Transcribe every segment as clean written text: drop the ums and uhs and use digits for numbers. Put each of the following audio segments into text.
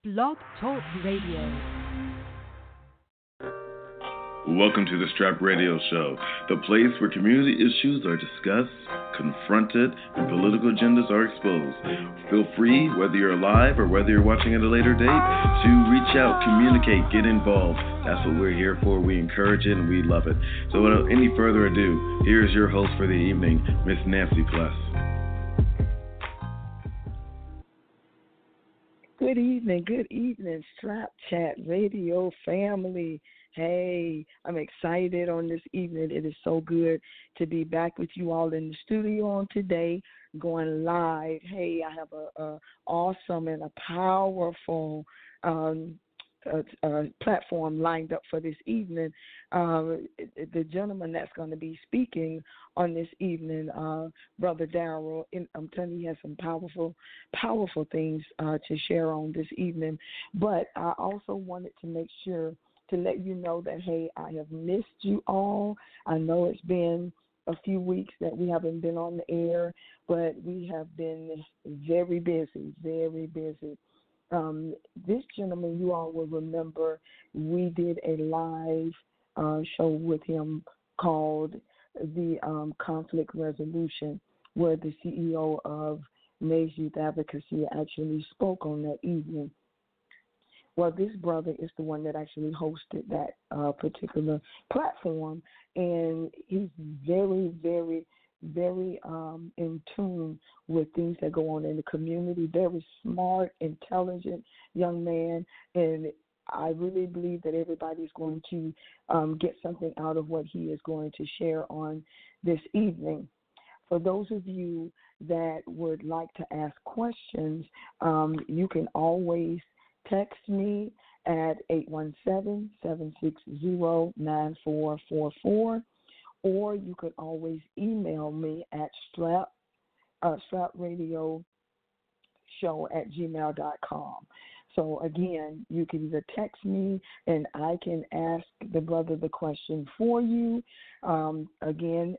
Blog Talk Radio. Welcome to the Strap Radio Show, the place where community issues are discussed, confronted, and political agendas are exposed. Feel free, whether you're live or whether you're watching at a later date, to reach out, communicate, get involved. That's what we're here for. We encourage it and we love it. So without any further ado, here's your host for the evening, Miss Nancy Plus. Good evening, Strap Chat Radio family. Hey, I'm excited on this evening. It is so good to be back with you all in the studio on today, going live. Hey, I have a awesome and a powerful platform lined up for this evening. The gentleman that's going to be speaking on this evening, Brother Darrell, I'm telling you, he has some powerful things to share on this evening. But I also wanted to make sure to let you know that, hey, I have missed you all. I know it's been a few weeks that we haven't been on the air, but we have been very busy, very busy. This gentleman, you all will remember, we did a live show with him called the Conflict Resolution, where the CEO of Mays Youth Advocacy actually spoke on that evening. Well, this brother is the one that actually hosted that particular platform, and he's very, very, very in tune with things that go on in the community. Very smart, intelligent young man, and I really believe that everybody's going to get something out of what he is going to share on this evening. For those of you that would like to ask questions, you can always text me at 817-760-9444, or you could always email me at strapradioshow@gmail.com. So, again, you can either text me and I can ask the brother the question for you. Again,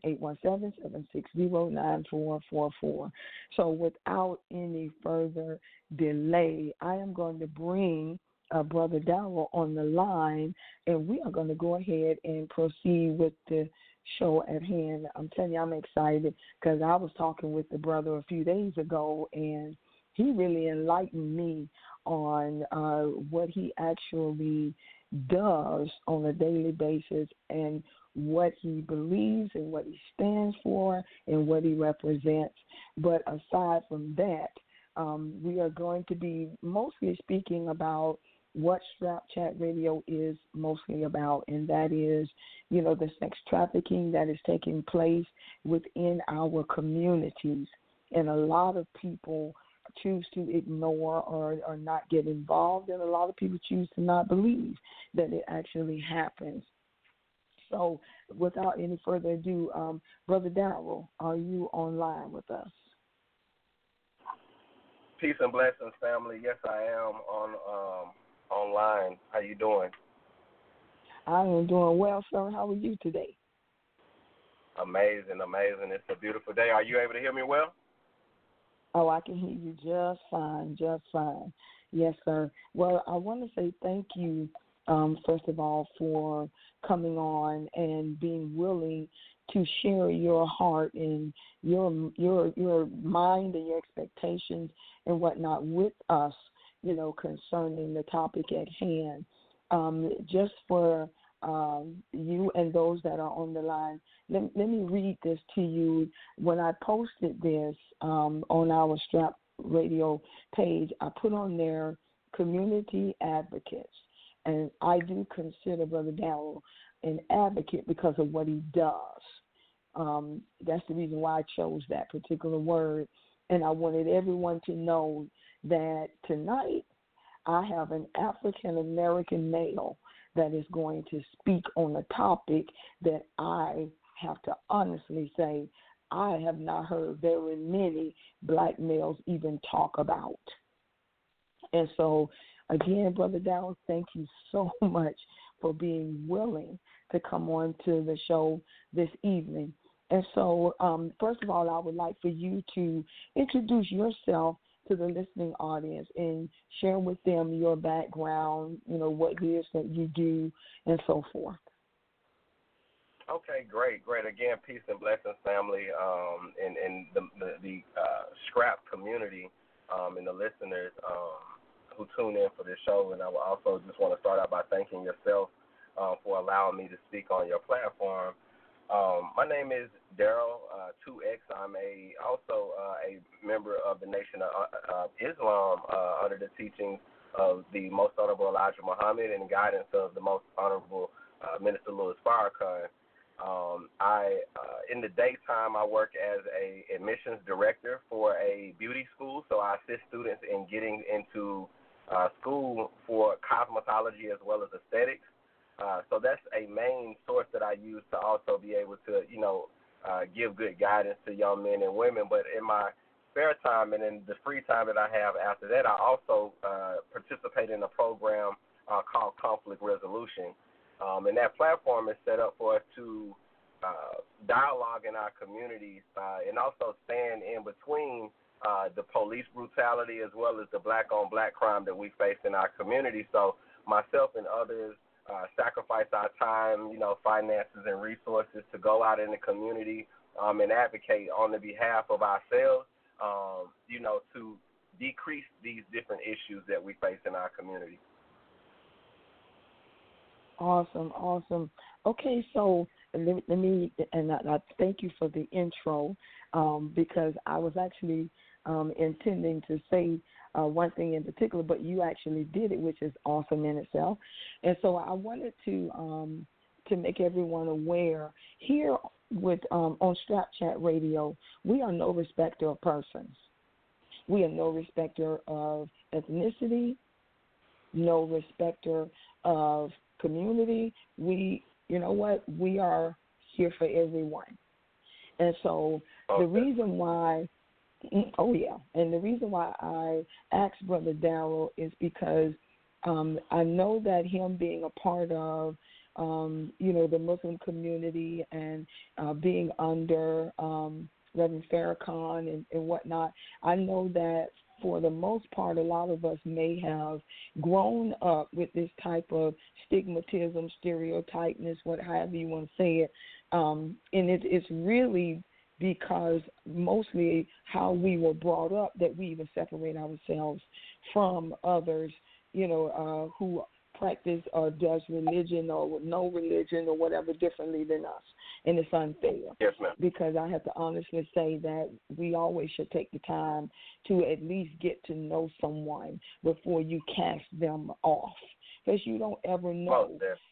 817-760-9444. So without any further delay, I am going to bring Brother Darrell on the line, and we are going to go ahead and proceed with the show at hand. I'm telling you, I'm excited because I was talking with the brother a few days ago, and he really enlightened me on what he actually does on a daily basis and what he believes and what he stands for and what he represents. But aside from that, we are going to be mostly speaking about what Strap Chat Radio is mostly about, and that is, the sex trafficking that is taking place within our communities. And a lot of people choose to ignore or not get involved, and a lot of people choose to not believe that it actually happens. So without any further ado, Brother Darrell, are you online with us? Peace and blessings, family. Yes, I am online. How you doing? I am doing well, sir. How are you today? Amazing. It's a beautiful day. Are you able to hear me well? Oh, I can hear you just fine. Yes, sir. Well, I want to say thank you, first of all, for coming on and being willing to share your heart and your mind and your expectations and whatnot with us, concerning the topic at hand. Just for you and those that are on the line, let me read this to you. When I posted this on our Strap Radio page, I put on there community advocates. And I do consider Brother Darrell an advocate because of what he does. That's the reason why I chose that particular word. And I wanted everyone to know that tonight I have an African-American male that is going to speak on a topic that I have to honestly say I have not heard very many black males even talk about. And so, again, Brother Darrell, thank you so much for being willing to come on to the show this evening. And so, first of all, I would like for you to introduce yourself to the listening audience and share with them your background, what it is that you do and so forth. Okay, great. Again, peace and blessings, family, and the Scrap community, and the listeners who tune in for this show. And I will also just want to start out by thanking yourself for allowing me to speak on your platform. My name is Daryl 2X. I'm also a member of the Nation of Islam under the teachings of the Most Honorable Elijah Muhammad and the guidance of the Most Honorable Minister Louis Farrakhan. In the daytime, I work as a admissions director for a beauty school, so I assist students in getting into school for cosmetology as well as aesthetics. So that's a main source that I use to also be able to, give good guidance to young men and women. But in my spare time and in the free time that I have after that, I also participate in a program called Conflict Resolution. And that platform is set up for us to dialogue in our communities and also stand in between the police brutality as well as the black-on-black crime that we face in our community. So myself and others sacrifice our time, finances and resources to go out in the community and advocate on the behalf of ourselves, to decrease these different issues that we face in our community. Awesome. Okay, so let me, and I thank you for the intro because I was actually intending to say one thing in particular, but you actually did it, which is awesome in itself. And so I wanted to make everyone aware here with on Strap Chat Radio, we are no respecter of persons. We are no respecter of ethnicity, no respecter of community. We are here for everyone. And so the reason why and the reason why I asked Brother Daryl is because I know that him being a part of the Muslim community and being under Reverend Farrakhan and whatnot, I know that for the most part, a lot of us may have grown up with this type of stigmatism, stereotypeness, however you want to say it, and it's really because mostly how we were brought up that we even separate ourselves from others, who practice or does religion or no religion or whatever differently than us. And it's unfair. Yes, ma'am. Because I have to honestly say that we always should take the time to at least get to know someone before you cast them off. Because you don't ever know,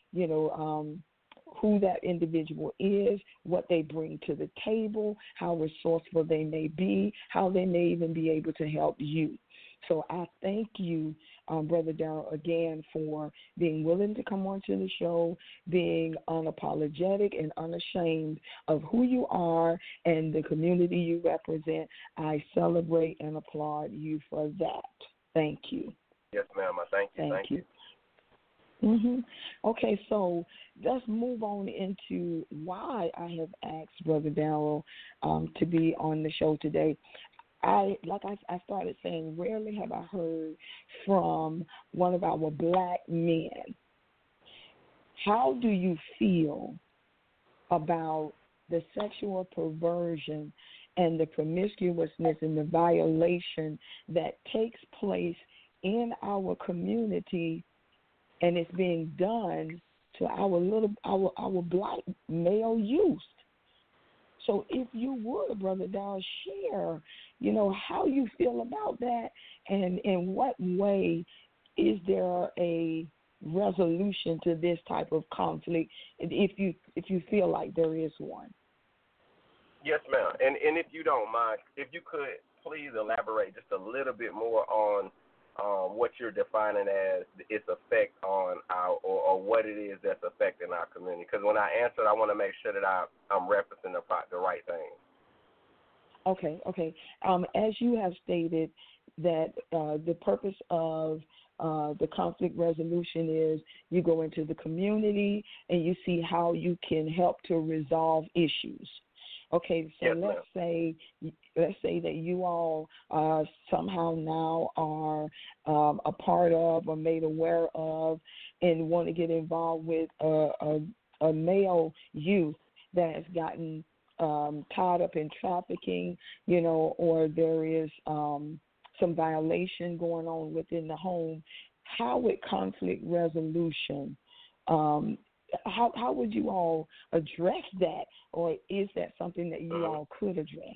who that individual is, what they bring to the table, how resourceful they may be, how they may even be able to help you. So I thank you, Brother Daryl, again for being willing to come onto the show, being unapologetic and unashamed of who you are and the community you represent. I celebrate and applaud you for that. Thank you. Yes, ma'am. Thank you. Mm-hmm. Okay, so let's move on into why I have asked Brother Daryl to be on the show today. I started saying, rarely have I heard from one of our black men. How do you feel about the sexual perversion and the promiscuousness and the violation that takes place in our community, and it's being done to our black male youth? So if you would, Brother Daryl, share, how you feel about that, and in what way is there a resolution to this type of conflict, if you feel like there is one? Yes, ma'am. And if you don't mind, if you could please elaborate just a little bit more on what you're defining as its effect on our, or what it is that's affecting our community. Because when I answer, I want to make sure that I'm referencing the right things. Okay. As you have stated that the purpose of the conflict resolution is you go into the community and you see how you can help to resolve issues. Okay, so Yes, let's say that you all somehow now are a part of or made aware of and want to get involved with a male youth that has gotten tied up in trafficking, or there is some violation going on within the home. How would conflict resolution, how would you all address that, or is that something that you all could address?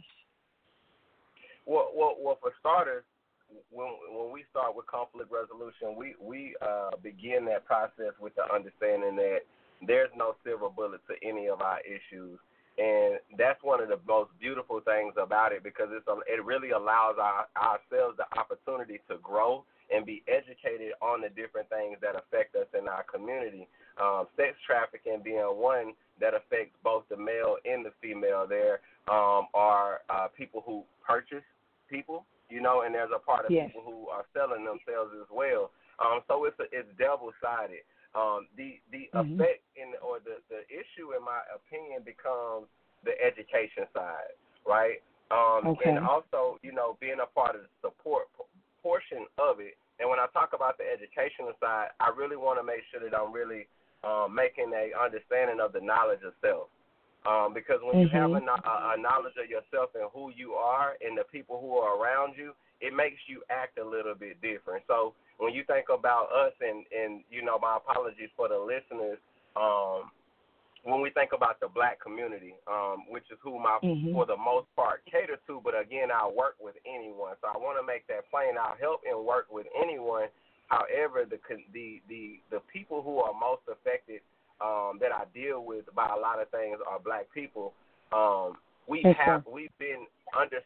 Well, for starters, when we start with conflict resolution, we begin that process with the understanding that there's no silver bullet to any of our issues, and that's one of the most beautiful things about it, because it really allows ourselves the opportunity to grow and be educated on the different things that affect us in our community. Sex trafficking being one that affects both the male and the female. There are people who purchase people, and there's a part of people who are selling themselves as well. So it's double-sided. The effect or the issue, in my opinion, becomes the education side, right? And also, being a part of the support portion of it. And when I talk about the educational side, I really want to make sure that I'm really making a understanding of the knowledge of self. Because when you have a knowledge of yourself and who you are and the people who are around you, it makes you act a little bit different. So when you think about us, and my apologies for the listeners, when we think about the black community, which is whom I, for the most part, cater to, but again, I'll work with anyone. So I want to make that plain. I'll help and work with anyone. However, the people who are most affected that I deal with by a lot of things are black people. We've been under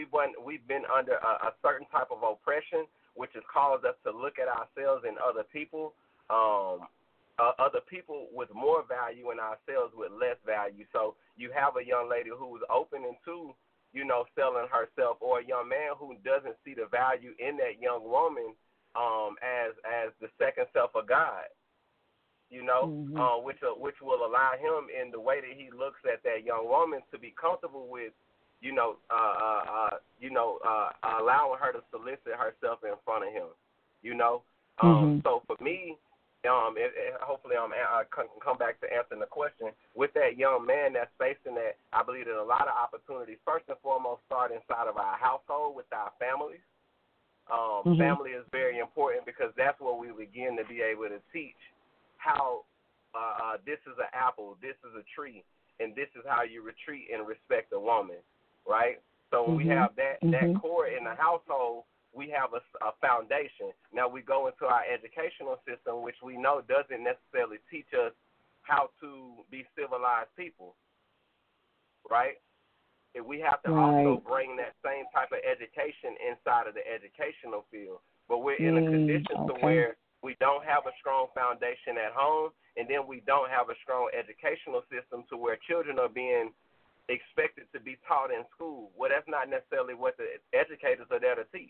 a certain type of oppression, which has caused us to look at ourselves and other people with more value and ourselves with less value. So you have a young lady who's opening to, selling herself, or a young man who doesn't see the value in that young woman as the second self of God, which will allow him in the way that he looks at that young woman to be comfortable with, allowing her to solicit herself in front of him, So for me, hopefully I can come back to answering the question. With that young man that's facing that, I believe that a lot of opportunities, first and foremost, start inside of our household with our families. Family is very important, because that's where we begin to be able to teach how this is an apple, this is a tree, and this is how you retreat and respect a woman, right? So when we have that core in the household, we have a foundation. Now we go into our educational system, which we know doesn't necessarily teach us how to be civilized people, right? We have to also bring that same type of education inside of the educational field. But we're in a condition to where we don't have a strong foundation at home, and then we don't have a strong educational system to where children are being expected to be taught in school. Well, that's not necessarily what the educators are there to teach.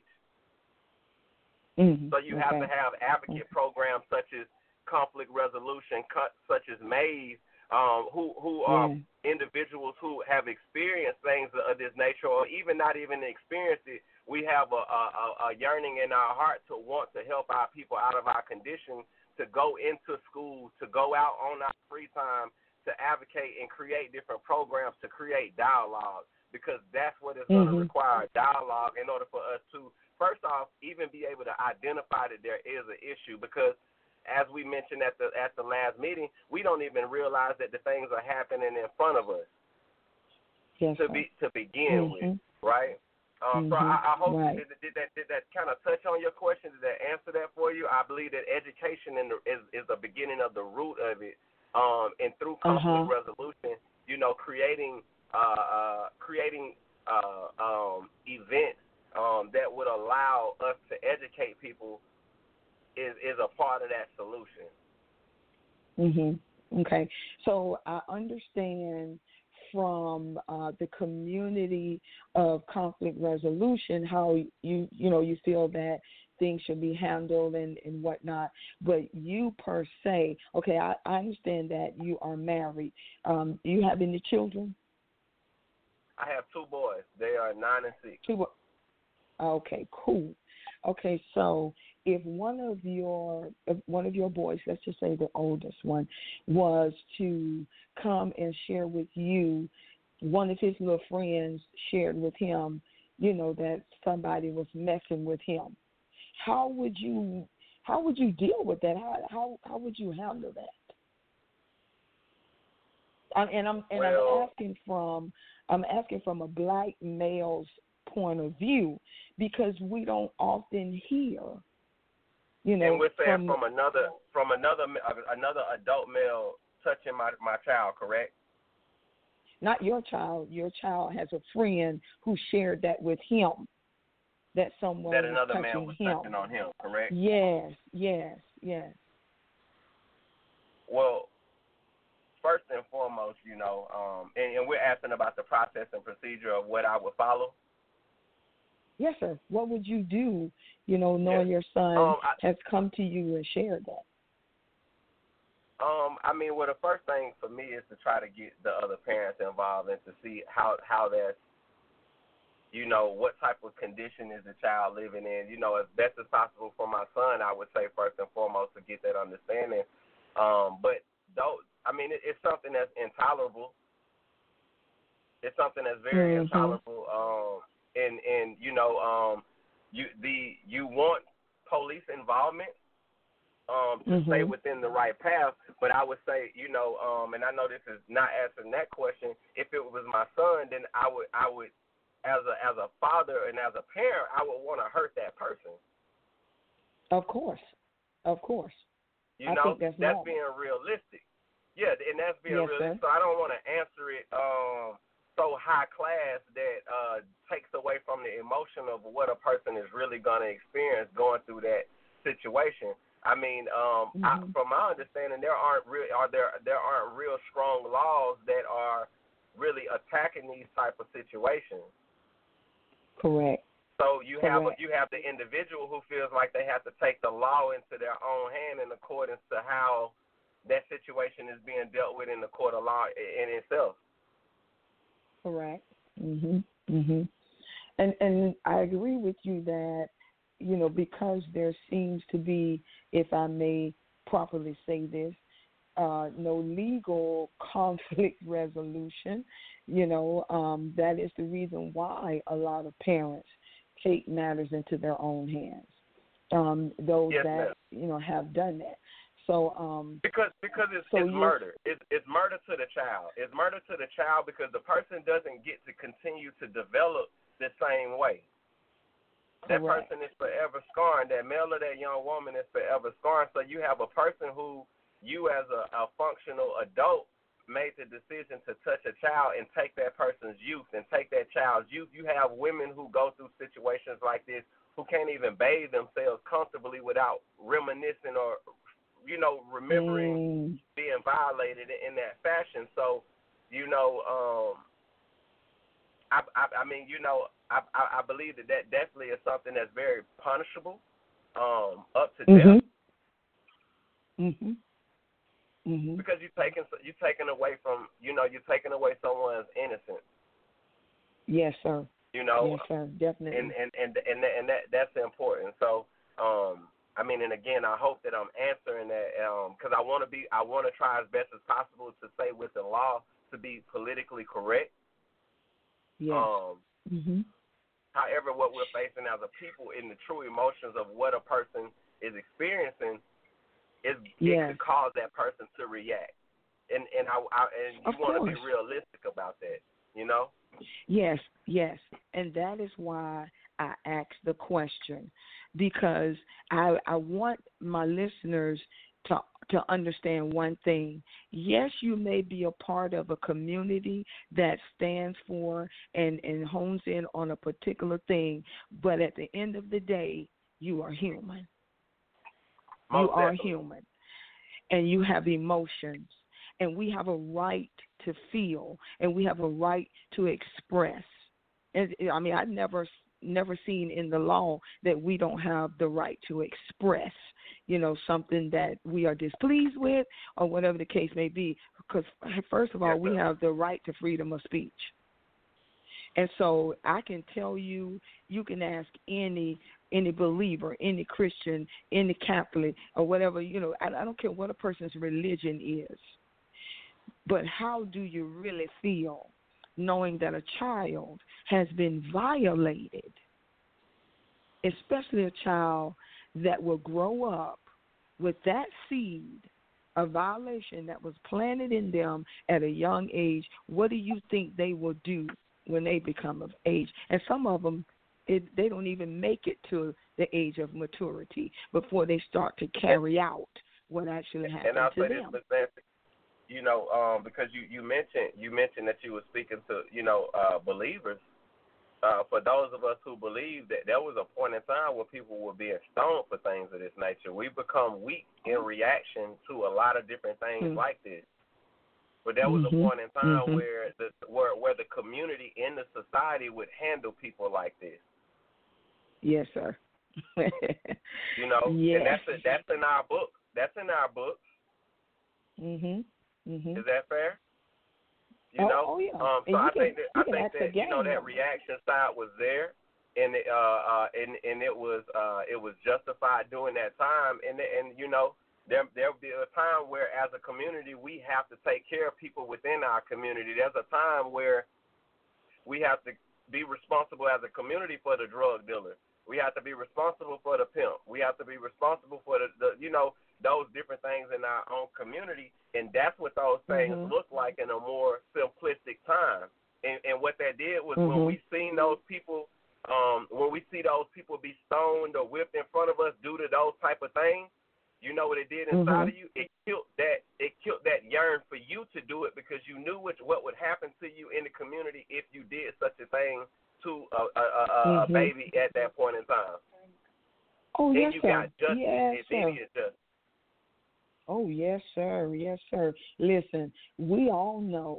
So you have to have advocate programs such as conflict resolution, such as MAIS, who are individuals who have experienced things of this nature, or even not even experienced it. We have a yearning in our heart to want to help our people out of our condition, to go into schools, to go out on our free time, to advocate and create different programs, to create dialogue, because that's what it's going to require, dialogue, in order for us to, first off, even be able to identify that there is an issue, because as we mentioned at the last meeting, we don't even realize that the things are happening in front of us to begin with, right? So I hope did that kind of touch on your question? Did that answer that for you? I believe that education is the beginning of the root of it, and through conflict resolution, creating events that would allow us to educate people is a part of that solution. Okay, so I understand from the community of conflict resolution how you feel that things should be handled and whatnot, but you per se, okay, I understand that you are married. Do you have any children? I have 2 boys. They are 9 and 6. Okay, cool. Okay, so if one of your boys, let's just say the oldest one, was to come and share with you, one of his little friends shared with him, that somebody was messing with him, how would you deal with that? How would you handle that? I'm asking from a black male's point of view, because we don't often hear, And we're saying from another adult male touching my child, correct? Not your child. Your child has a friend who shared that with him, that someone that another was man was him. touching on him, correct? Yes. Well, first and foremost, and we're asking about the process and procedure of what I would follow. Yes, sir. What would you do, knowing your son has come to you and shared that? Well, the first thing for me is to try to get the other parents involved and to see how that's, what type of condition is the child living in. As best as possible for my son, I would say first and foremost to get that understanding. But it's something that's intolerable. It's something that's very intolerable. You want police involvement to stay within the right path. But I would say, and I know this is not answering that question. If it was my son, then I would as a father and as a parent, I would want to hurt that person. Of course. I think that's being realistic. Yeah, and that's being realistic. Sir. So I don't want to answer it so high class that takes away from the emotion of what a person is really going to experience going through that situation. From my understanding, there aren't real strong laws that are really attacking these type of situations. Correct. So you have the individual who feels like they have to take the law into their own hand in accordance to how that situation is being dealt with in the court of law in itself. Correct. And I agree with you that, because there seems to be, if I may properly say this, no legal conflict resolution, that is the reason why a lot of parents take matters into their own hands. Those that, have done that. So because it's murder. It's murder to the child. It's murder to the child because the person doesn't get to continue to develop the same way. That correct. person is forever scarring. That male or that young woman is forever scarring. So you have a person who you as a functional adult made the decision to touch a child and take that person's youth and take that child's youth. You have women who go through situations like this who can't even bathe themselves comfortably without reminiscing or remembering being violated in that fashion. So, I believe that definitely is something that's very punishable, up to death. Because you're taking away from, you're taking away someone's innocence. Yes, sir. Yes, sir. Definitely. And that's important. So, and again, I hope that I'm answering that because I want to try as best as possible to say with the law to be politically correct. Yes. However, what we're facing as a people in the true emotions of what a person is experiencing it could cause that person to react. And you want to be realistic about that, Yes. And that is why I asked the question, because I want my listeners to understand one thing. Yes, you may be a part of a community that stands for and hones in on a particular thing, but at the end of the day, you are human. You are human, and you have emotions, and we have a right to feel, and we have a right to express. And I've never seen in the law that we don't have the right to express, something that we are displeased with or whatever the case may be. Because first of all, we have the right to freedom of speech. And so I can tell you, you can ask any believer, any Christian, any Catholic, or whatever, I don't care what a person's religion is, but how do you really feel knowing that a child has been violated, especially a child that will grow up with that seed of violation that was planted in them at a young age? What do you think they will do when they become of age? And some of them, they don't even make it to the age of maturity before they start to carry out what actually happened and I'll to say them. This, Nancy, because you mentioned that you were speaking to believers. For those of us who believe that there was a point in time where people were being stoned for things of this nature, we become weak in reaction to a lot of different things like this. But there was a point in time where the community in the society would handle people like this. Yes, sir. Yes. And that's in our book. That's in our books. Is that fair? Oh yeah. So I think that that reaction side was there, and it was justified during that time, and there'll be a time where as a community we have to take care of people within our community. There's a time where we have to be responsible as a community for the drug dealer. We have to be responsible for the pimp. We have to be responsible for the those different things in our own community, and that's what those things look like in a more simplistic time. And what that did was when we seen those people, when we see those people be stoned or whipped in front of us due to those type of things, you know what it did inside of you? It killed that yearn for you to do it, because you knew what would happen to you in the community if you did such a thing to a baby at that point in time. Oh, and yes, you sir. got justice, yes, it's sir. idiot justice. Oh, yes, sir. Yes, sir. Listen, we all know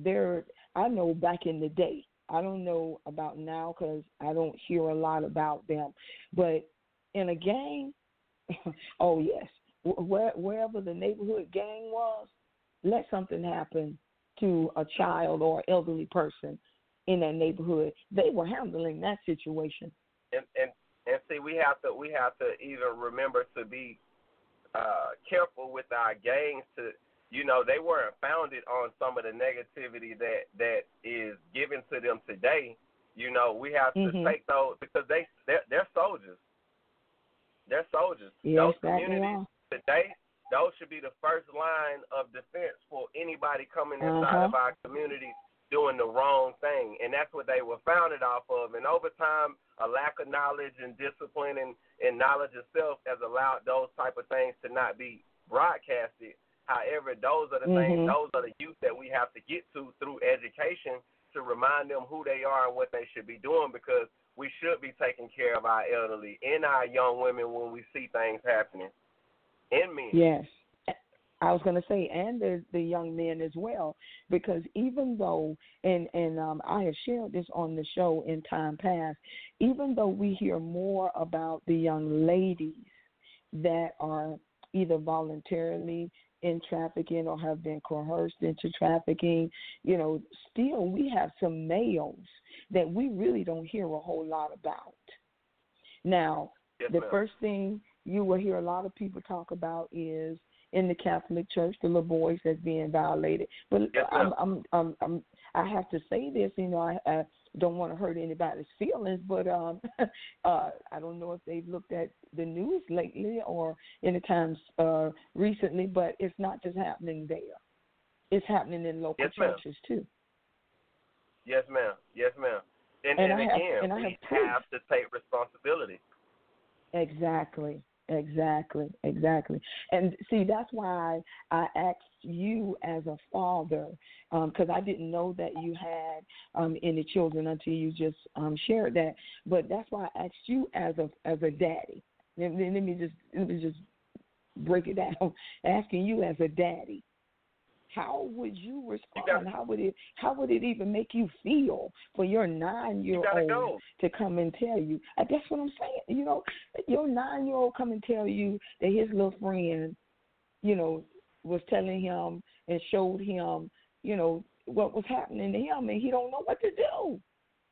I know back in the day, I don't know about now because I don't hear a lot about them, but in a gang, oh, yes, wherever the neighborhood gang was, let something happen to a child or elderly person in that neighborhood, they were handling that situation. And see, we have to even remember to be careful with our gangs. They weren't founded on some of the negativity that is given to them today. We have to take those, because they're soldiers. They're soldiers. Yes, those communities today, those should be the first line of defense for anybody coming inside of our community doing the wrong thing. And that's what they were founded off of. And over time, a lack of knowledge and discipline and knowledge itself has allowed those type of things to not be broadcasted. However, those are the things, those are the youth that we have to get to through education to remind them who they are and what they should be doing, because we should be taking care of our elderly and our young women when we see things happening. And men. Yes. I was going to say, and the young men as well, because even though, and I have shared this on the show in time past, even though we hear more about the young ladies that are either voluntarily in trafficking or have been coerced into trafficking, still we have some males that we really don't hear a whole lot about. Now, the first thing you will hear a lot of people talk about is in the Catholic Church, the little boys that's being violated. But I have to say this, I don't want to hurt anybody's feelings, but I don't know if they've looked at the news lately or any times recently, but it's not just happening there. It's happening in local churches too. Yes, ma'am. Yes, ma'am. And again, we have to take responsibility. Exactly. And see, that's why I asked you as a father, because I didn't know that you had any children until you just shared that. But that's why I asked you as a daddy. Let me just break it down. Asking you as a daddy, how would you respond? How would it even make you feel for your 9-year-old to come and tell you? That's what I'm saying. Your 9-year-old come and tell you that his little friend, was telling him and showed him, what was happening to him, and he don't know what to do.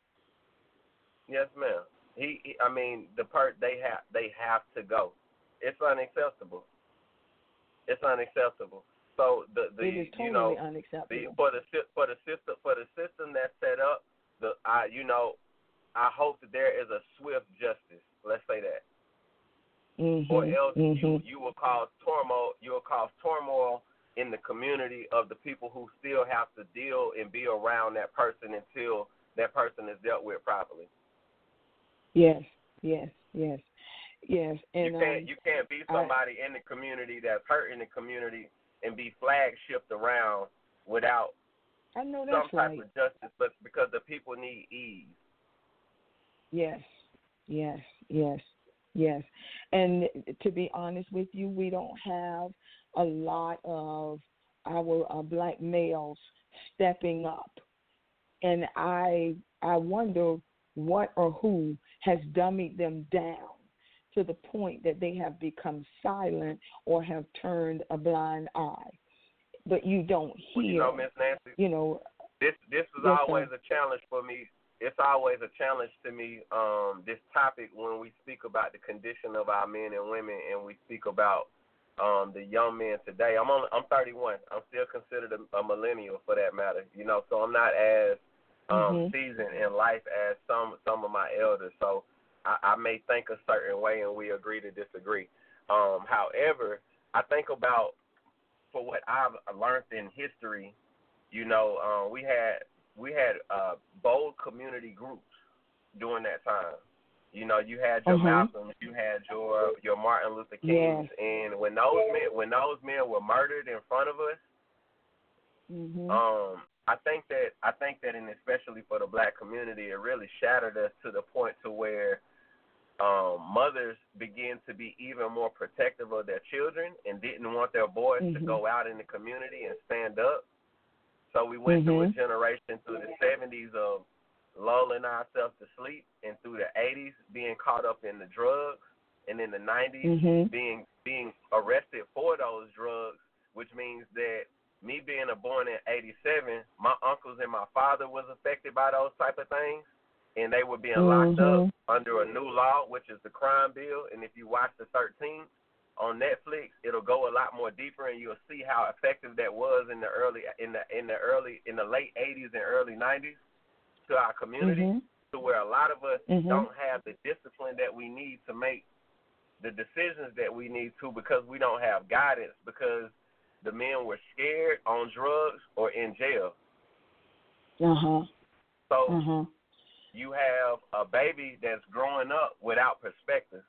Yes, ma'am. I mean, they have to go. It's unacceptable. It's unacceptable. So it is totally unacceptable. for the system that's set up, I hope that there is a swift justice. Let's say that, or else you will cause turmoil. You will cause turmoil in the community of the people who still have to deal and be around that person until that person is dealt with properly. Yes. And you can't be somebody in the community that's hurting the community and be flag shipped around without some type of justice, but because the people need ease. Yes. And to be honest with you, we don't have a lot of our black males stepping up, and I wonder what or who has dummied them down to the point that they have become silent or have turned a blind eye. But you don't hear. Well, Miss Nancy, this is always a challenge for me. It's always a challenge to me, this topic, when we speak about the condition of our men and women, and we speak about the young men today. I'm 31. I'm still considered a millennial, for that matter. So I'm not as seasoned in life as some of my elders. So I may think a certain way, and we agree to disagree. However, I think about, for what I've learned in history, we had bold community groups during that time. You had your Malcolms, you had your Martin Luther Kings, and when those men were murdered in front of us, I think that, and especially for the black community, it really shattered us to the point to where mothers began to be even more protective of their children and didn't want their boys to go out in the community and stand up. So we went through a generation through the 70s of lulling ourselves to sleep, and through the 80s being caught up in the drugs, and in the 90s being arrested for those drugs, which means that me being born in 87, my uncles and my father was affected by those type of things, and they were being locked up under a new law, which is the crime bill. And if you watch the 13th on Netflix, it'll go a lot more deeper, and you'll see how effective that was in the late 80s and early 90s to our community, to where a lot of us don't have the discipline that we need to make the decisions that we need to, because we don't have guidance, because the men were scared, on drugs, or in jail. So you have a baby that's growing up without perspective.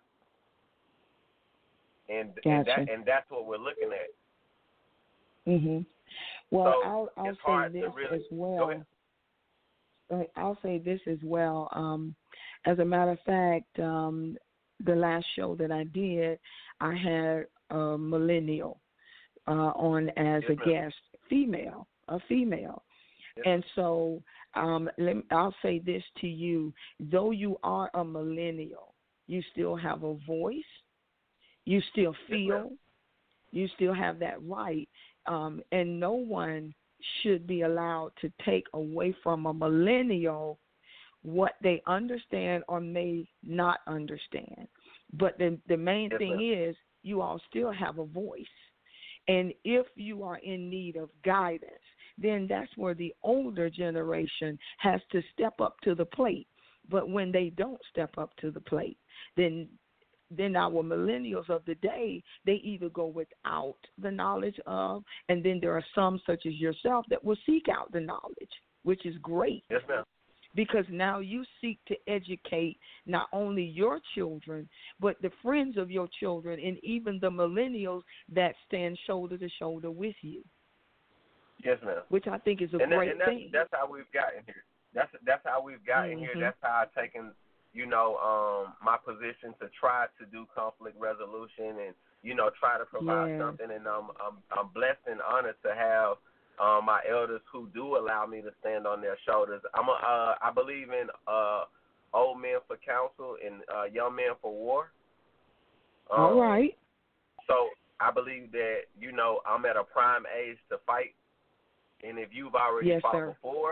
And that's what we're looking at. Well, so I'll say this as well. I'll say this as well. As a matter of fact, the last show that I did, I had a millennial on as a guest, a female. And so I'll say this to you. Though you are a millennial, you still have a voice. You still feel. You still have that right. And no one should be allowed to take away from a millennial what they understand or may not understand. But the main thing is you all still have a voice. And if you are in need of guidance, then that's where the older generation has to step up to the plate. But when they don't step up to the plate, then our millennials of the day, they either go without the knowledge of, and then there are some such as yourself that will seek out the knowledge, which is great. Yes, ma'am. Because now you seek to educate not only your children, but the friends of your children, and even the millennials that stand shoulder to shoulder with you. Yes, ma'am. Which I think is a great thing. That's how we've gotten here. That's how we've gotten here. That's how I've taken, my position to try to do conflict resolution and, try to provide something. And I'm blessed and honored to have my elders who do allow me to stand on their shoulders. I believe in old men for counsel and young men for war. All right. So I believe that, I'm at a prime age to fight. And if you've already fought before,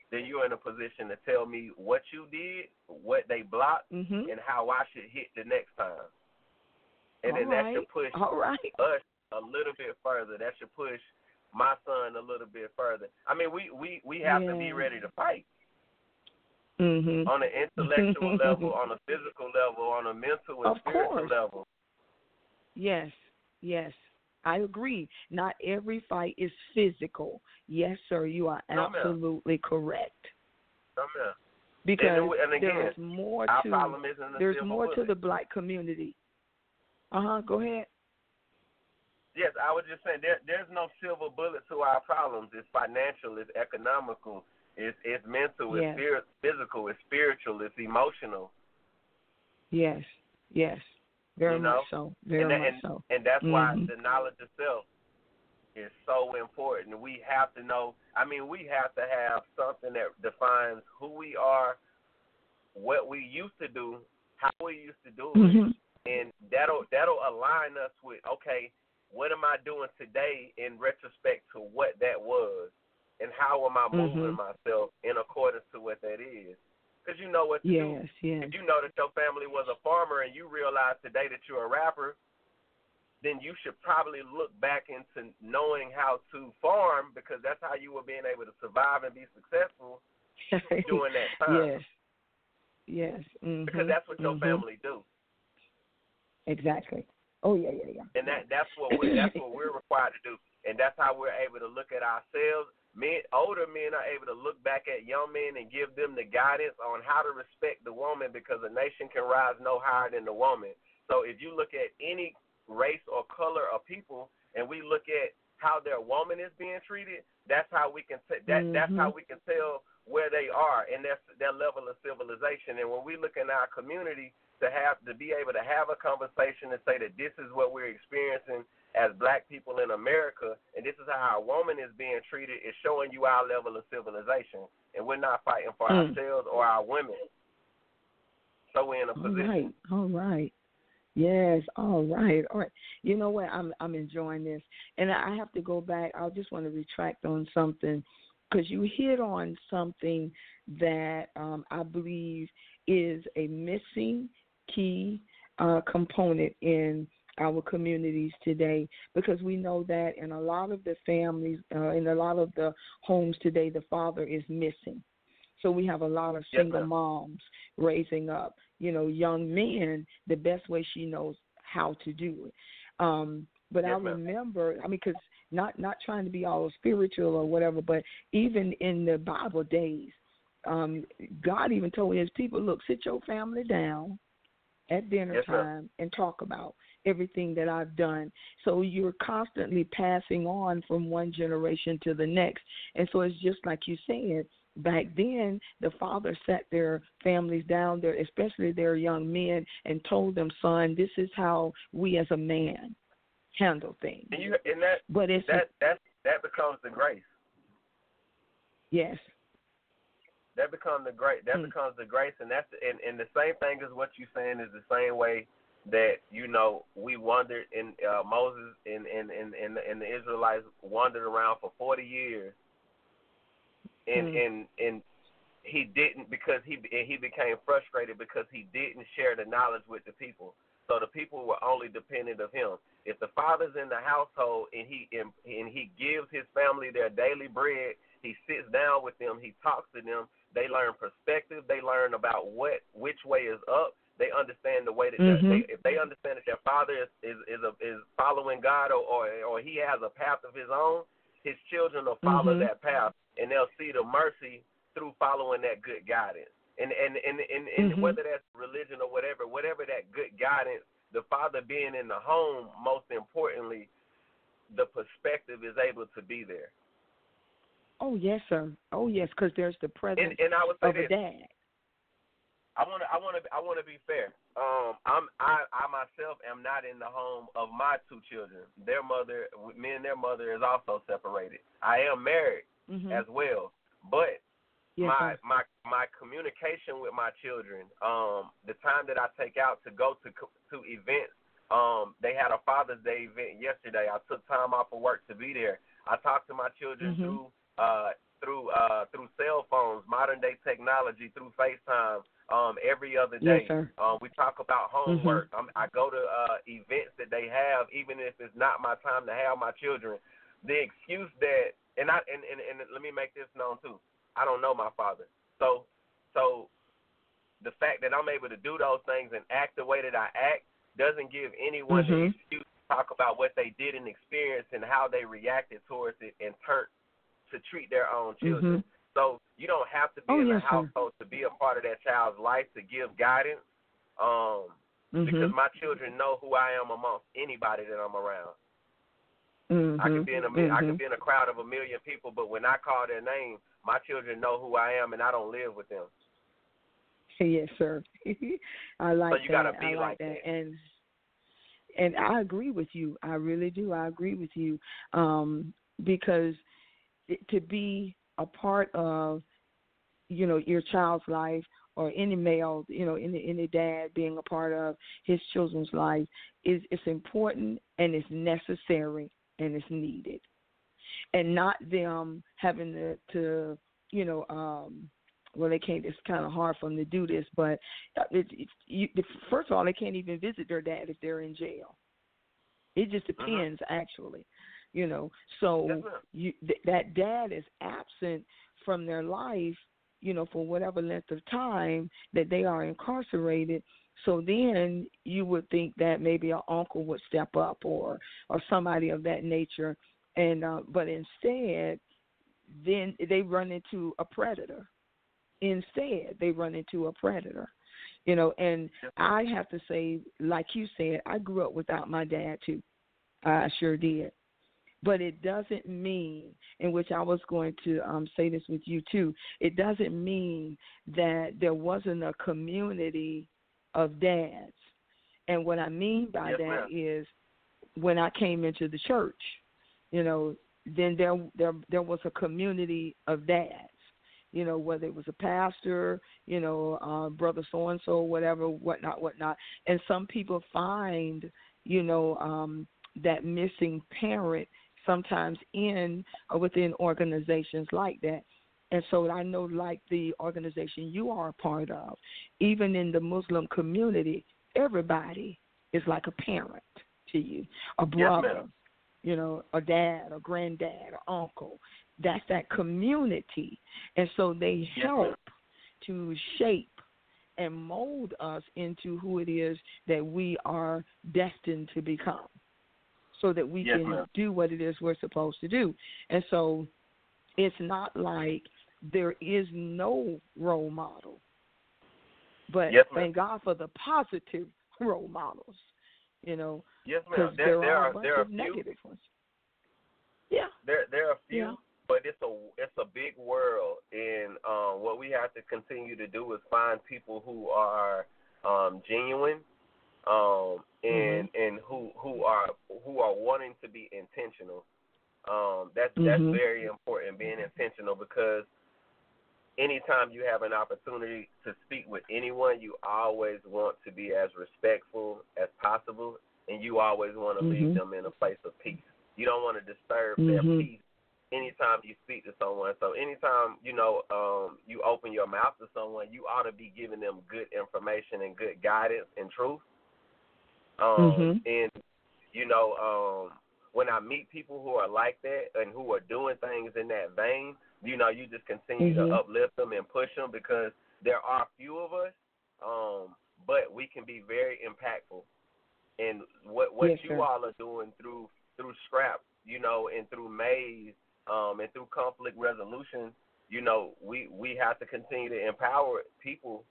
then you're in a position to tell me what you did, what they blocked, and how I should hit the next time. And then that should push us a little bit further. That should push my son a little bit further. I mean, we have to be ready to fight. On an intellectual level, on a physical level, on a mental and spiritual level. Yes, yes. I agree. Not every fight is physical. Yes, sir, you are absolutely correct. Because there's more to the black community. Go ahead. Yes, I was just saying there's no silver bullet to our problems. It's financial, it's economical, it's mental, it's physical, it's spiritual, it's emotional. Yes, yes. Very much so. Very much so. And that's why the knowledge itself is so important. We have to know. I mean, we have to have something that defines who we are, what we used to do, how we used to do it, and that'll align us with, okay, what am I doing today in retrospect to what that was, and how am I moving myself in accordance to what that is. Because you know what to do. If you know that your family was a farmer and you realize today that you're a rapper, then you should probably look back into knowing how to farm, because that's how you were being able to survive and be successful during that time. Yes. Because that's what your family do. Exactly. Oh, yeah. And that's what we're required to do. And that's how we're able to look at ourselves. Older men are able to look back at young men and give them the guidance on how to respect the woman, because a nation can rise no higher than the woman. So if you look at any race or color of people, and we look at how their woman is being treated, that's how we can that's how we can tell where they are and their level of civilization. And when we look in our community to be able to have a conversation and say that this is what we're experiencing as black people in America, and this is how our woman is being treated, is showing you our level of civilization. And we're not fighting for ourselves or our women. So we're in a position. All right. Yes, all right. You know what? I'm enjoying this. And I have to go back. I just want to retract on something, because you hit on something that I believe is a missing key component in our communities today, because we know that in a lot of the families, in a lot of the homes today, the father is missing. So we have a lot of single moms raising up, young men the best way she knows how to do it. But I remember, because not trying to be all spiritual or whatever, but even in the Bible days, God even told his people, look, sit your family down at dinner time and talk about everything that I've done. So you're constantly passing on from one generation to the next. And so it's just like you said, back then the father sat their families down there, especially their young men, and told them, son, this is how we as a man handle things. That becomes the grace. Yes. That becomes the grace. Becomes the grace, and and the same thing as what you're saying is the same way that we wandered in Moses and the Israelites wandered around for 40 years, and he didn't, because he became frustrated because he didn't share the knowledge with the people. So the people were only dependent of him. If the father's in the household and he gives his family their daily bread, he sits down with them, he talks to them. They learn perspective. They learn about which way is up. They understand the way that if they understand that their father is following God or he has a path of his own, his children will follow that path, and they'll see the mercy through following that good guidance. And whether that's religion or whatever that good guidance, the father being in the home, most importantly, the perspective is able to be there. Oh yes, sir. Oh yes, because there's the presence and I would say of a dad. I want to be fair. I myself am not in the home of my two children. Me and their mother is also separated. I am married as well, but my communication with my children, the time that I take out to go to events, they had a Father's Day event yesterday. I took time off of work to be there. I talked to my children through through cell phones, modern day technology, through FaceTime. Every other Yes, day, sir. we talk about homework. I go to events that they have, even if it's not my time to have my children. The excuse that, and let me make this known too. I don't know my father, so the fact that I'm able to do those things and act the way that I act doesn't give anyone the excuse to talk about what they did and experienced and how they reacted towards it and turned to treat their own children. So you don't have to be in the household to be a part of that child's life to give guidance, because my children know who I am amongst anybody that I'm around. I can be in a crowd of 1 million people, but when I call their name, my children know who I am, and I don't live with them. Yes, sir. I like that. So you gotta be like that. And I agree with you. I really do. I agree with you, because to be a part of, your child's life, or any male, any dad being a part of his children's life, it's important and it's necessary and it's needed, and not them having to well, they can't. It's kind of hard for them to do this, but first of all, they can't even visit their dad if they're in jail. It just depends, actually, So that dad is absent from their life, for whatever length of time that they are incarcerated. So then you would think that maybe an uncle would step up or somebody of that nature, and but instead, then they run into a predator. Instead, they run into a predator, and I have to say, like you said, I grew up without my dad too. I sure did. But it doesn't mean, in which I was going to say this with you too, it doesn't mean that there wasn't a community of dads. And what I mean by that is when I came into the church, then there was a community of dads. Whether it was a pastor, brother so-and-so, whatever, whatnot. And some people find, that missing parent sometimes in or within organizations like that. And so I know, like the organization you are a part of, even in the Muslim community, everybody is like a parent to you, a brother, a dad, a granddad, or uncle. That's that community. And so they help to shape and mold us into who it is that we are destined to become, so that we can do what it is we're supposed to do. And so it's not like there is no role model, but thank God for the positive role models, because there are a bunch of negative ones. Yeah. There are a few, but it's a big world, and what we have to continue to do is find people who are genuine, and who are wanting to be intentional. That's very important, being intentional, because anytime you have an opportunity to speak with anyone, you always want to be as respectful as possible, and you always want to leave them in a place of peace. You don't want to disturb their peace anytime you speak to someone. So anytime, you open your mouth to someone, you ought to be giving them good information and good guidance and truth. And, when I meet people who are like that and who are doing things in that vein, you just continue to uplift them and push them, because there are few of us, but we can be very impactful. And what you all are doing through Scrap, and through Maze, and through conflict resolution, we have to continue to empower people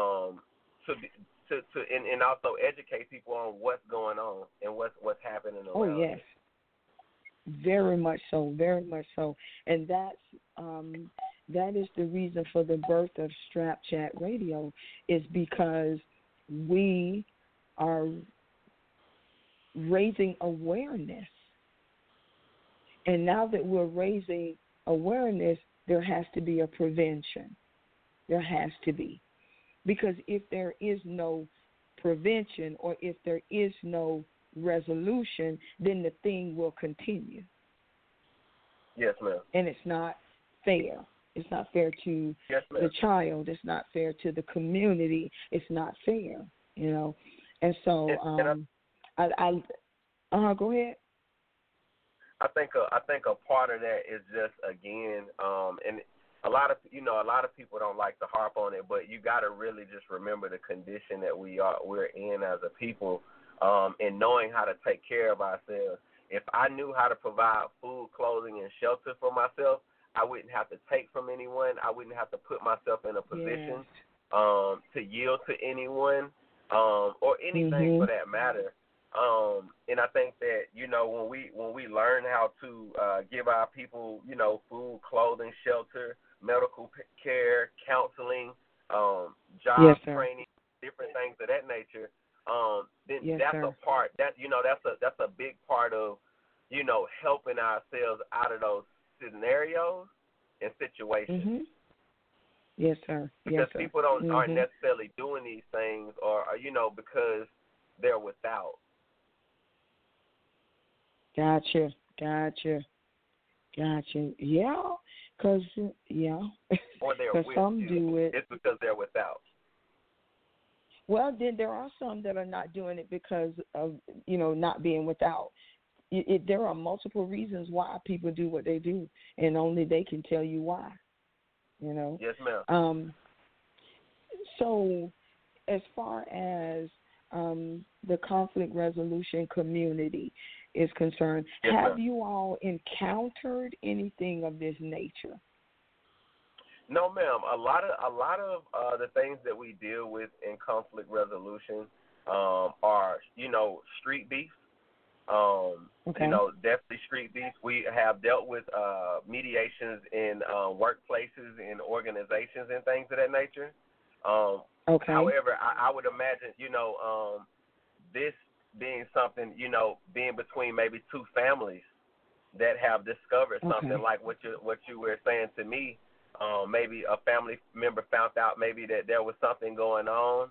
and also educate people on what's going on and what's happening around. Oh, yes. Very much so, very much so. And that is the reason for the birth of Strap Chat Radio, is because we are raising awareness. And now that we're raising awareness, there has to be a prevention. There has to be. Because if there is no prevention, or if there is no resolution, then the thing will continue. Yes, ma'am. And it's not fair. It's not fair to Yes, ma'am. the child. It's not fair to the community. It's not fair, you know. And so, go ahead. I think a part of that is just again, and a lot of people don't like to harp on it, but you got to really just remember the condition that we're in as a people, and knowing how to take care of ourselves. If I knew how to provide food, clothing, and shelter for myself, I wouldn't have to take from anyone. I wouldn't have to put myself in a position to yield to anyone or anything for that matter. And I think that, when we learn how to give our people, food, clothing, shelter, medical care, counseling, job training, different things of that nature, then that's a part that's a big part of, helping ourselves out of those scenarios and situations. Mm-hmm. Yes, sir. Because people aren't necessarily doing these things or because they're without. Gotcha. Yeah, because, Or they're with some you. do it. It's because they're without. Well, then there are some that are not doing it because of, not being without. There are multiple reasons why people do what they do, and only they can tell you why, Yes, ma'am. So as far as the conflict resolution community is concerned, have you all encountered anything of this nature? No, ma'am. A lot of the things that we deal with in conflict resolution are, street beef. Definitely street beef. We have dealt with mediations in workplaces and organizations and things of that nature. However, I would imagine, this being something, being between maybe two families that have discovered something like what you were saying to me. Maybe a family member found out maybe that there was something going on,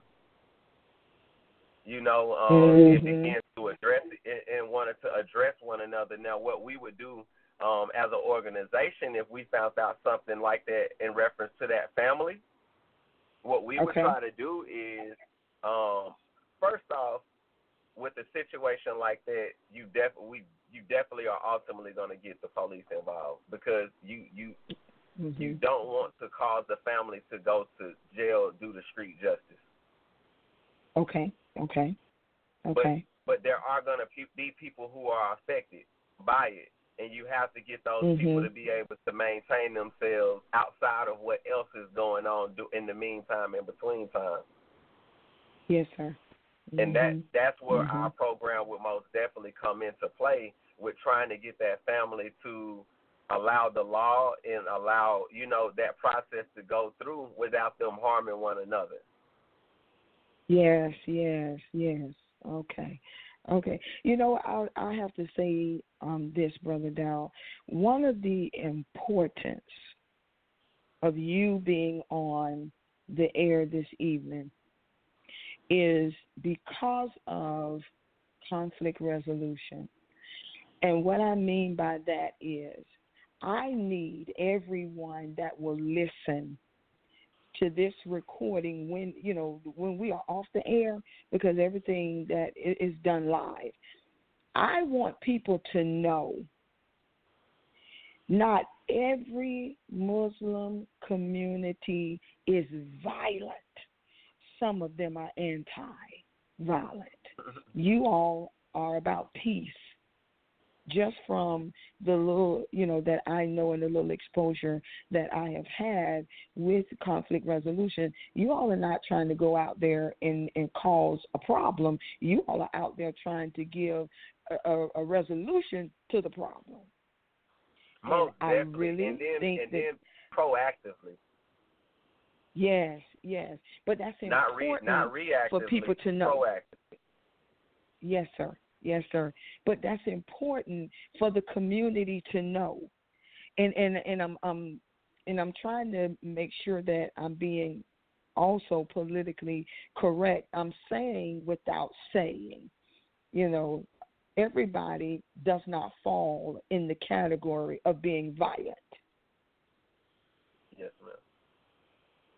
and began to address it and wanted to address one another. Now, what we would do as an organization, if we found out something like that in reference to that family, what we would try to do is, first off, with a situation like that, you definitely are ultimately going to get the police involved because you don't want to cause the family to go to jail due to street justice. Okay. But there are going to be people who are affected by it, and you have to get those people to be able to maintain themselves outside of what else is going on in the meantime, in between time. Yes, sir. And that's where our program would most definitely come into play, with trying to get that family to allow the law and allow, that process to go through without them harming one another. Yes. Okay. I have to say this, Brother Dow. One of the importance of you being on the air this evening is because of conflict resolution. And what I mean by that is I need everyone that will listen to this recording when we are off the air, because everything that is done live. I want people to know not every Muslim community is violent. Some of them are anti-violent. You all are about peace. Just from the little, that I know and the little exposure that I have had with conflict resolution, you all are not trying to go out there and cause a problem. You all are out there trying to give a resolution to the problem. Most I definitely. really and then, think and then proactively. Yes. But that's important not reactively, for people to know. Proactively. Yes, sir. But that's important for the community to know. And I'm trying to make sure that I'm being also politically correct. I'm saying without saying. Everybody does not fall in the category of being violent.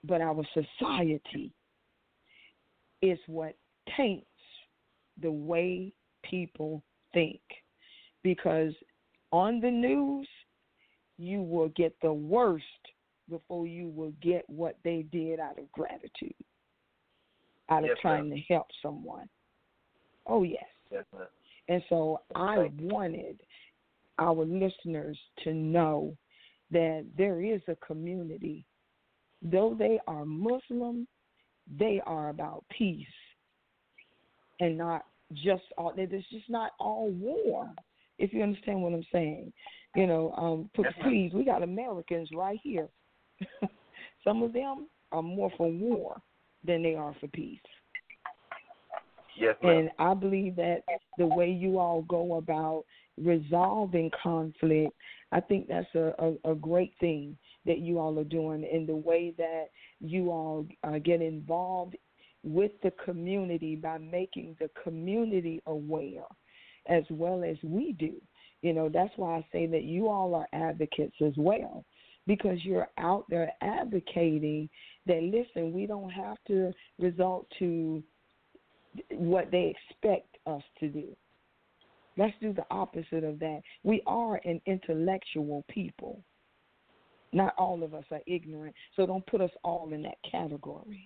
but our society is what taints the way people think. Because on the news, you will get the worst before you will get what they did out of gratitude, out of trying to help someone. Oh, yes. Yes, ma'am. And so I wanted our listeners to know that there is a community. Though they are Muslim, they are about peace and not just all. It's just not all war, if you understand what I'm saying. You know, please, we got Americans right here. Some of them are more for war than they are for peace. Yes, ma'am. And I believe that the way you all go about resolving conflict, I think that's a great thing that you all are doing, in the way that you all get involved with the community by making the community aware as well as we do. You know, that's why I say that you all are advocates as well, because you're out there advocating that, listen, we don't have to resort to what they expect us to do. Let's do the opposite of that. We are an intellectual people. Not all of us are ignorant, so don't put us all in that category.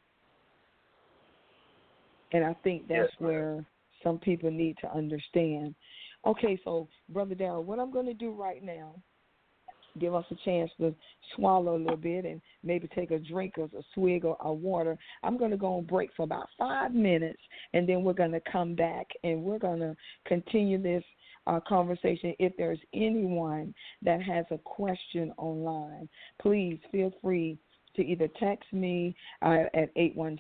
And I think that's where some people need to understand. Okay, so, Brother Darrell, what I'm going to do right now, give us a chance to swallow a little bit and maybe take a drink or a swig of water. I'm going to go on break for about 5 minutes, and then we're going to come back and we're going to continue this conversation. If there's anyone that has a question online, please feel free to either text me at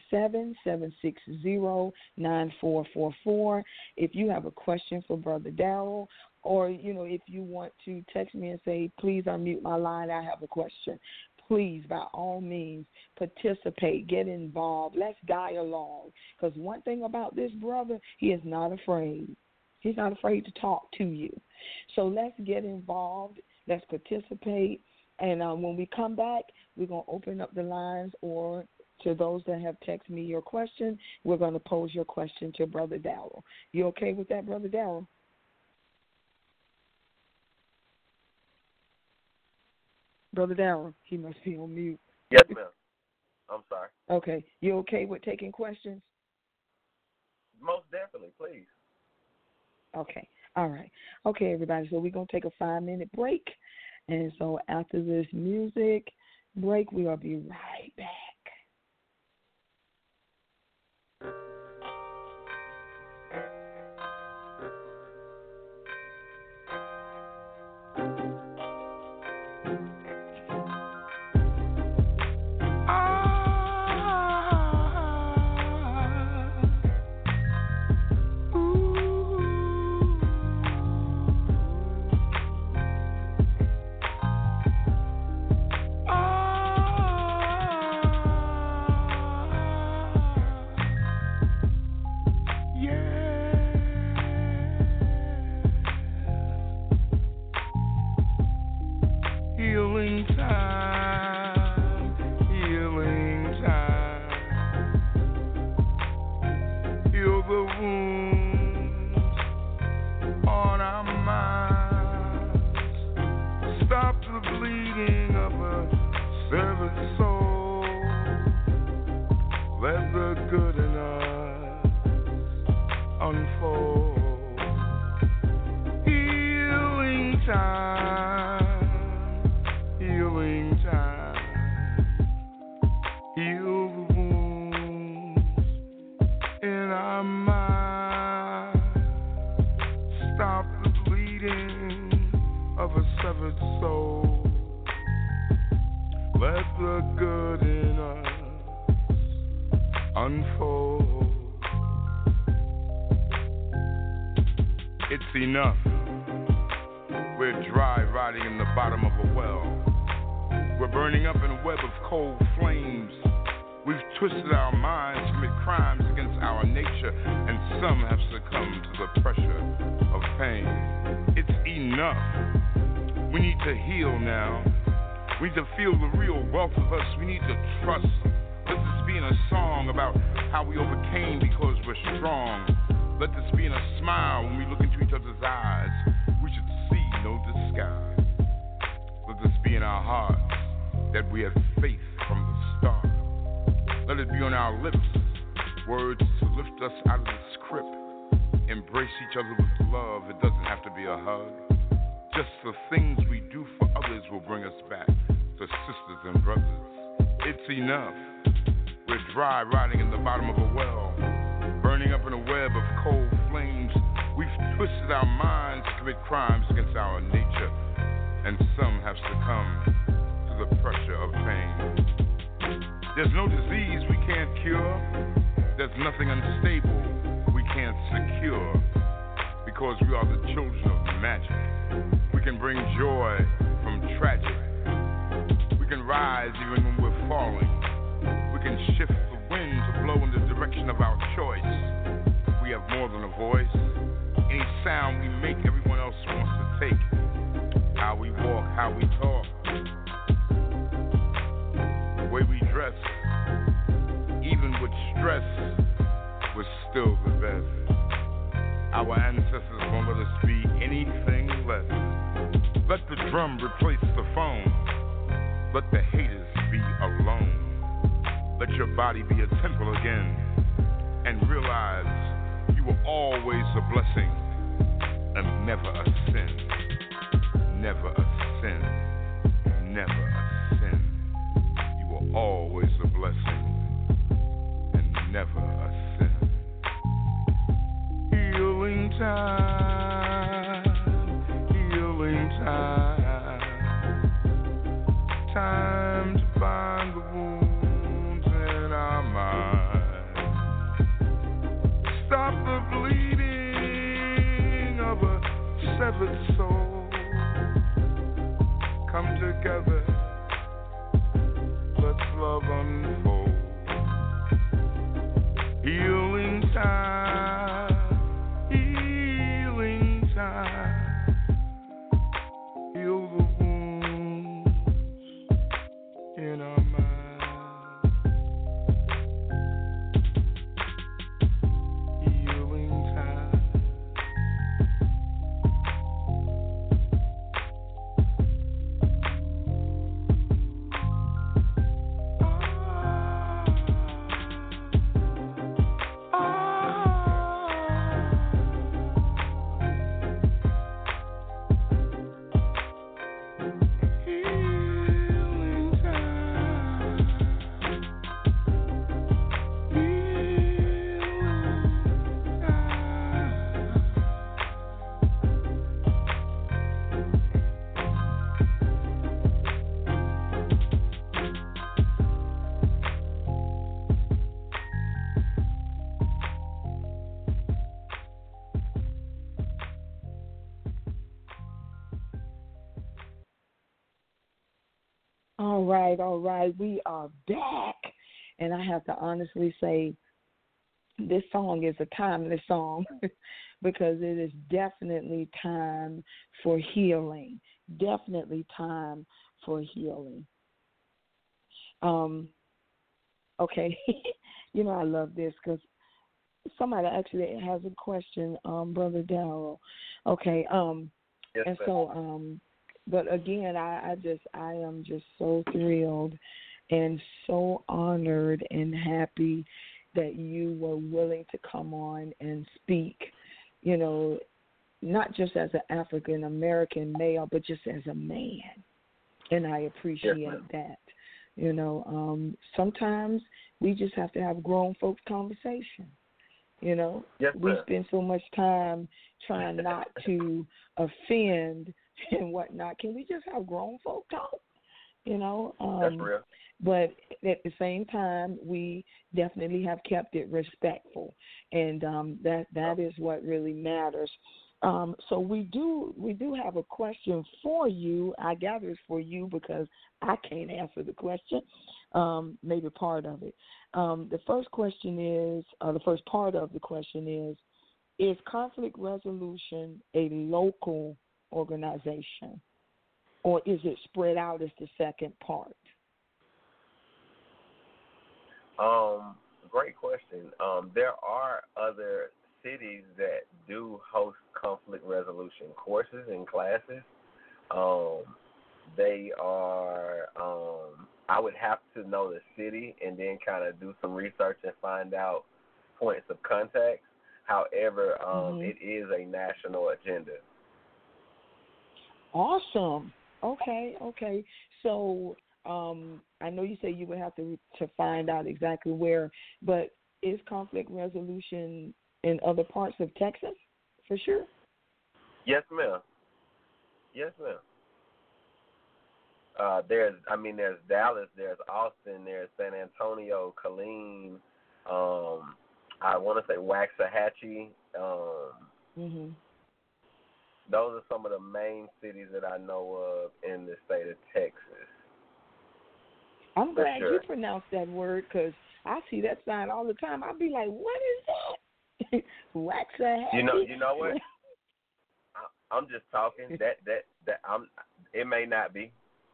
817-760-9444 if you have a question for Brother Darrell. Or, you know, if you want to text me and say, please unmute my line, I have a question. Please, by all means, participate, get involved. Let's dialogue. Because one thing about this brother, he is not afraid. He's not afraid to talk to you. So let's get involved. Let's participate. And when we come back, we're going to open up the lines, or to those that have texted me your question, we're going to pose your question to Brother Darrell. You okay with that, Brother Darrell? Brother Darrell, he must be on mute. Yes, ma'am. I'm sorry. Okay. You okay with taking questions? Most definitely, please. Okay. All right. Okay, everybody. So we're going to take a 5-minute break. And so after this music break, we'll be right back. Enough. We're dry rotting in the bottom of a well. We're burning up in a web of cold flames. We've twisted our minds to commit crimes against our nature, and some have succumbed to the pressure of pain. It's enough. We need to heal now. We need to feel the real wealth of us. We need to trust. Let this be in a song about how we overcame because we're strong. Let this be in a smile when we look into each other's eyes. We should see no disguise. Let this be in our hearts that we have faith from the start. Let it be on our lips, words to lift us out of this crypt. Embrace each other with love. It doesn't have to be a hug. Just the things we do for others will bring us back to sisters and brothers. It's enough. We're dry rotting in the bottom of a well, burning up in a web of cold flames. We've twisted our minds to commit crimes against our nature, and some have succumbed to the pressure of pain. There's no disease we can't cure. There's nothing unstable we can't secure, because we are the children of magic. We can bring joy from tragic. We can rise even when we're falling. We can shift the wind to blow in the direction of our choice. We have more than a voice. Any sound we make, everyone else wants to take. How we walk, how we talk, the way we dress. Even with stress, we're still the best. Our ancestors won't let us be anything less. Let the drum replace the phone. Let the haters be alone. Let your body be a temple again. And realize you were always a blessing and never a sin. Never a sin. Never a sin. You were always a blessing and never a sin. Healing time. Healing time. Time to bind the wounds in our minds. Stop the bleeding of a severed soul. Come together. Let's love unfold. Healing time. Healing time. Heal the wounds in our minds. Healing time. All right. We are back. And I have to honestly say, this song is a timeless song because it is definitely time for healing. Definitely time for healing. Okay. I love this because somebody actually has a question, Brother Darrell. Okay. Yes, and sir. so, but again, I am just so thrilled and so honored and happy that you were willing to come on and speak, not just as an African American male, but just as a man. And I appreciate that. Sometimes we just have to have grown folks conversation. Yes, we spend so much time trying not to offend and whatnot. Can we just have grown folk talk? That's real. But at the same time, we definitely have kept it respectful, and that is what really matters. So we do have a question for you. I gather it's for you because I can't answer the question. Maybe part of it. The first question is, the first part of the question is conflict resolution a local organization? or is it spread out as the second part? Great question. There are other cities that do host conflict resolution courses and classes. They are, I would have to know the city and then kind of do some research and find out points of contact. However, it is a national agenda. Awesome. Okay. So I know you say you would have to find out exactly where, but is conflict resolution in other parts of Texas for sure? Yes, ma'am. There's Dallas, there's Austin, there's San Antonio, Killeen, I want to say Waxahachie. Those are some of the main cities that I know of in the state of Texas. I'm glad you pronounced that word because I see that sign all the time. I'll be like, what is that? Waxahachie. You know what? I'm just talking. It may not be.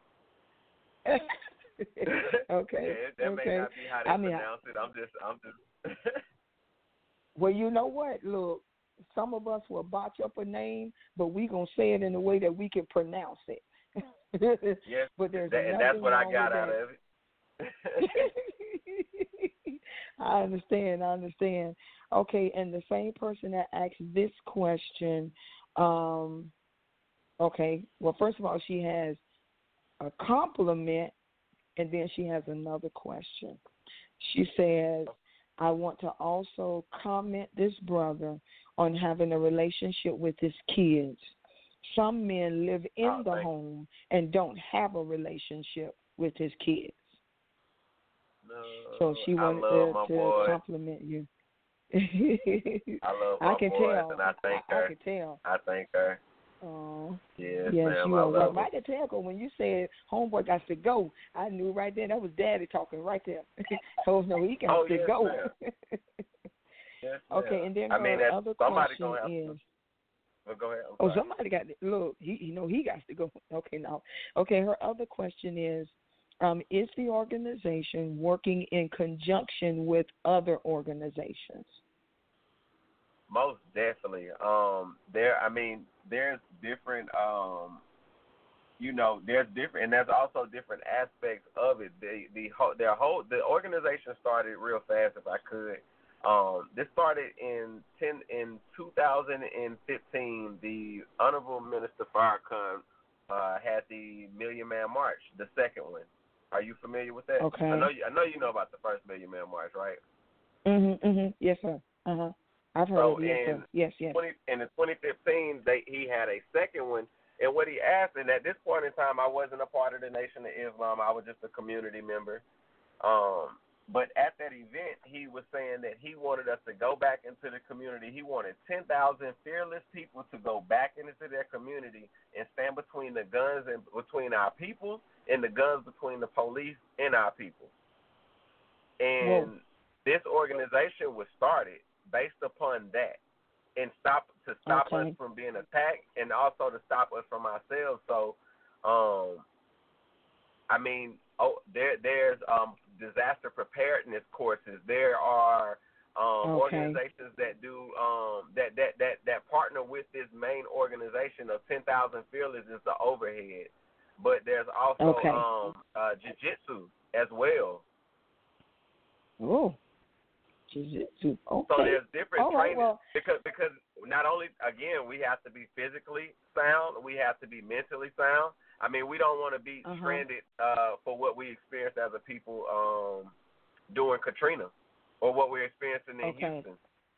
Okay. That may not be how they pronounce it. I'm just. Well, you know what? Look, some of us will botch up a name, but we gonna say it in a way that we can pronounce it. Yes, but there's and that's what I got out of it. I understand. Okay, and the same person that asked this question, okay, well, first of all, she has a compliment, and then she has another question. She says, I want to also comment this brother on having a relationship with his kids. Some men live in the home and don't have a relationship with his kids. No, so she wanted to compliment you. I love my boys, and I thank her. I can tell. I thank her. Oh, yes, ma'am, you are. Well, I can tell because when you said homeboy got to go, I knew right then that was Daddy talking right there. So no, he got to go. Yes, okay, and then her other question is. Well, go ahead. Somebody got to look. He got to go. Okay, now. Okay, her other question is the organization working in conjunction with other organizations? Most definitely. There's different. There's different, and there's also different aspects of it. The organization started real fast, if I could. This started in 2015. The Honorable Minister Farrakhan had the Million Man March, the second one. Are you familiar with that? Okay. I know you know about the first Million Man March, right? Yes, sir. I've heard of it. Yes. In 2015, he had a second one, and what he asked, and at this point in time, I wasn't a part of the Nation of Islam. I was just a community member. But at that event, he was saying that he wanted us to go back into the community. He wanted 10,000 fearless people to go back into their community and stand between the guns and between our people and the guns between the police and our people. And this organization was started based upon that and stop us from being attacked and also to stop us from ourselves. So, there's disaster preparedness courses. There are organizations that do that partner with this main organization of 10,000 Fearless is the overhead. But there's also jiu-jitsu as well. Oh, jiu-jitsu. Okay. So there's different training because not only, again, we have to be physically sound, we have to be mentally sound. I mean, we don't want to be stranded for what we experienced as a people during Katrina or what we're experiencing in Houston.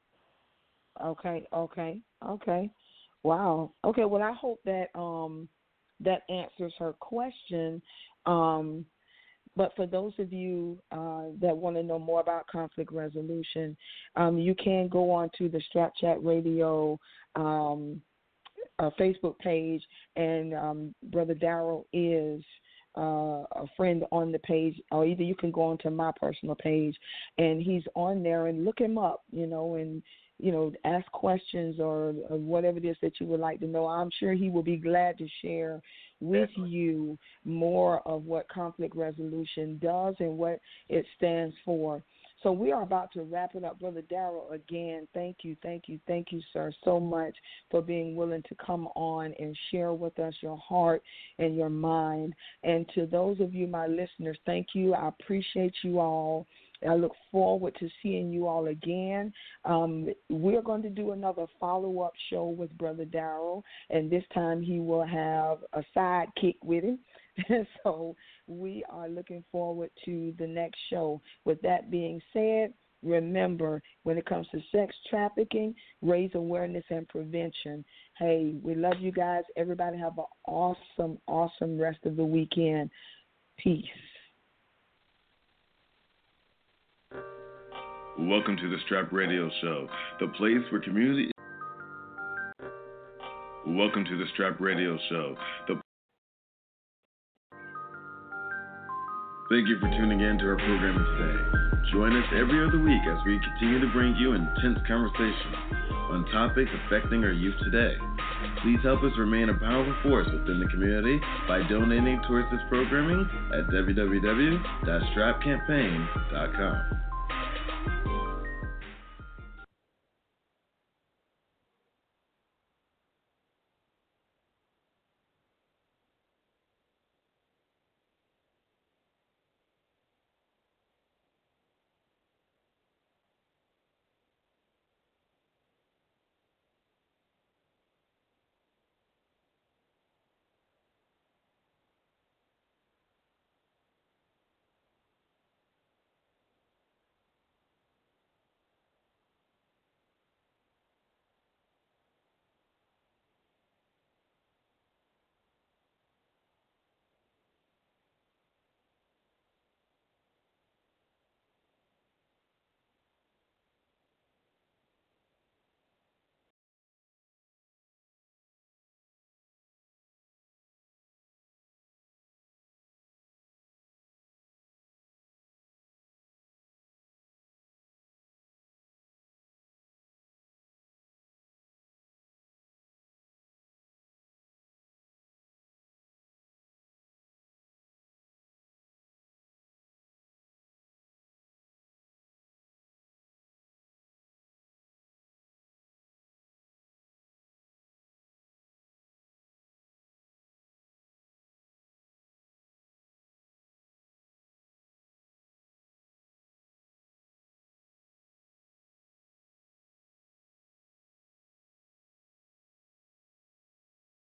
Okay. Wow. Okay, well, I hope that that answers her question. But for those of you that want to know more about conflict resolution, you can go on to the Strap Chat Radio Facebook page, and Brother Darrell is a friend on the page, or either you can go on to my personal page, and he's on there, and look him up, and ask questions or whatever it is that you would like to know. I'm sure he will be glad to share with you more of what conflict resolution does and what it stands for. So we are about to wrap it up. Brother Darrell, again, thank you, sir, so much for being willing to come on and share with us your heart and your mind. And to those of you, my listeners, thank you. I appreciate you all. I look forward to seeing you all again. We're going to do another follow-up show with Brother Darrell, and this time he will have a sidekick with him. So we are looking forward to the next show. With that being said, remember, when it comes to sex trafficking, raise awareness and prevention. Hey, we love you guys. Everybody have an awesome, awesome rest of the weekend. Peace. Welcome to the Strap Radio Show, the place where community. Welcome to the Strap Radio Show. Thank you for tuning in to our programming today. Join us every other week as we continue to bring you intense conversations on topics affecting our youth today. Please help us remain a powerful force within the community by donating towards this programming at www.strapcampaign.com.